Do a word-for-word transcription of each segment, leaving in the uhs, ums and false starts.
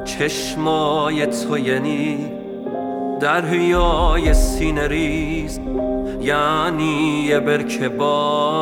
چشمای تو یعنی دریای سینه ریز، یعنی یه برکه با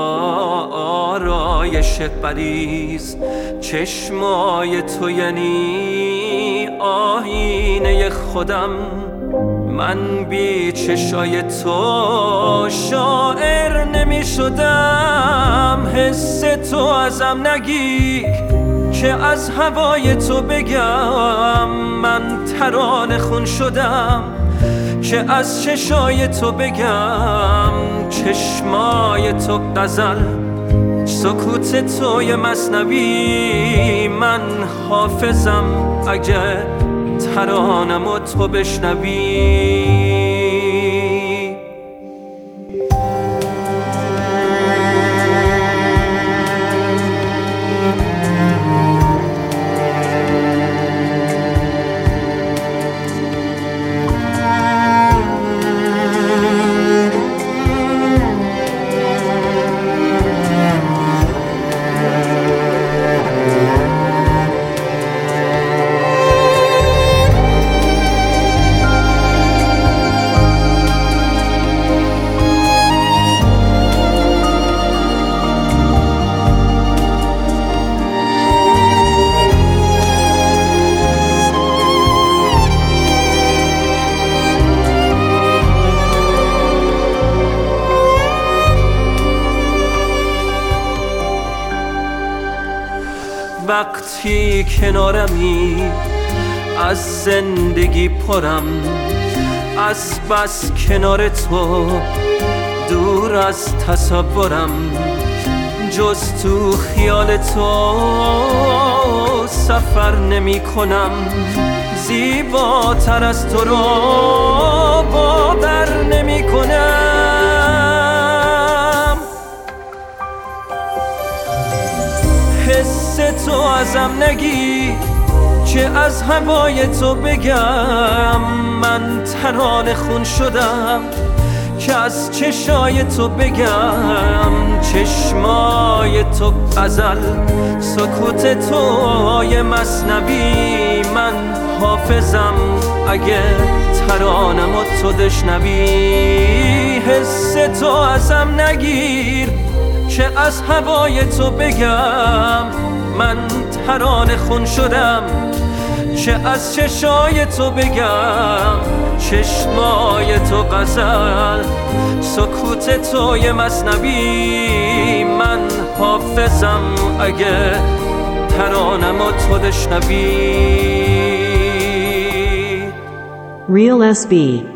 آرایش غلیظ. چشمای تو یعنی آینه خودم، من بی چشای تو شاعر نمی شدم. حس تو ازم نگیر که از هوای تو بگم، من ترانه خون شدم که از چشای تو بگم. چشمای تو غزل، سکوت تو یه مثنوی، من حافظم اگه ترانه‌مو تو بشنوی. وقتی کنارمی از زندگی پرم، از بس کنار تو دور از تصورم. جز تو خیال تو سفر نمی کنم، زیباتر از تو رو باور نمی کنم. حس تو ازم نگیر که از هوای تو بگم، من ترانه خون شدم که از چشای تو بگم. چشمای تو غزل، سکوت تو یه مثنوی، من حافظم اگه ترانه‌مو تو بشنوی. حس تو ازم نگیر که از هوای تو بگم، من ترانه خون شدم که از چشای تو بگم. چشمای تو غزل، سکوت تو یه مثنوی، من حافظم اگه ترانه‌مو تو بشنوی. Real S B